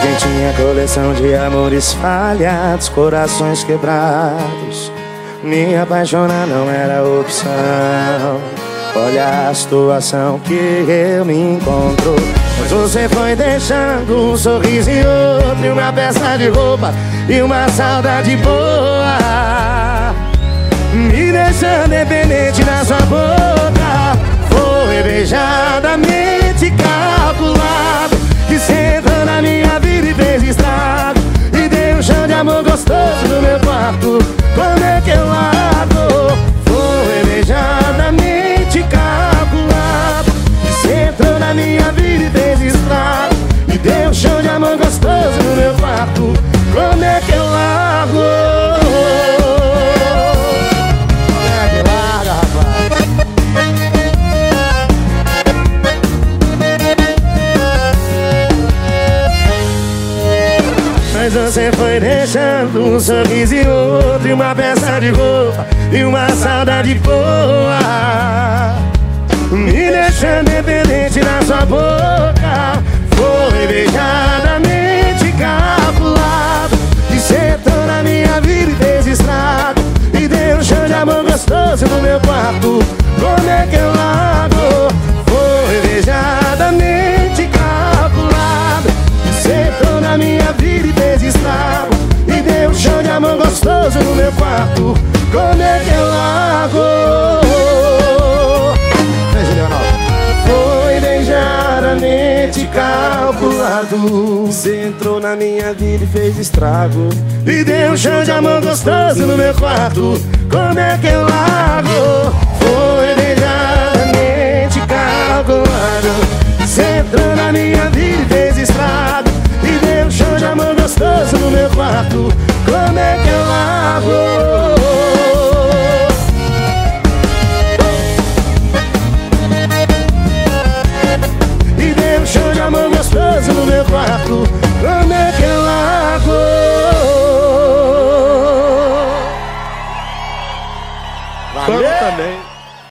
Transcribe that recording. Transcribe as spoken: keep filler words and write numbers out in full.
gente tinha coleção de amores falhados, corações quebrados. Me apaixonar não era opção. Olha a situação que eu me encontro. Mas você foi deixando um sorriso e outro, e uma peça de roupa e uma saudade boa, me deixando dependente da sua boca. Foi beijadamente calculado, que você entrou na minha vida e fez estrago, e deu um chão de amor gostoso no meu quarto. Como é que eu largo? Foi beijadamente calculado, que você entrou na minha vida e fez estrago, e deu um chão de amor gostoso no meu quarto. Como é que eu largo? Como é que larga, rapaz? Mas você foi deixando um sorriso e outro, e uma peça de roupa e uma saudade boa, me deixando dependente da sua boca. Foi beijadamente calculado, que você entrou na minha vida e fez estrago, e deu um chão de amor gostoso no meu quarto. Como é que eu largo? Foi beijadamente calculado, que você entrou na minha vida e fez estrago, e deu um chão de amor gostoso no meu quarto. Como é que eu largo? Foi beijadamente calculado, você entrou na minha vida e fez estrago, e deu um chão de amor gostoso no meu quarto. Como é que eu largo? Foi beijadamente calculado, você entrou na minha vida e fez estrago, e deu um chão de amor gostoso no meu quarto. Como é que eu largo? E deu um chão de amor gostoso no meu quarto.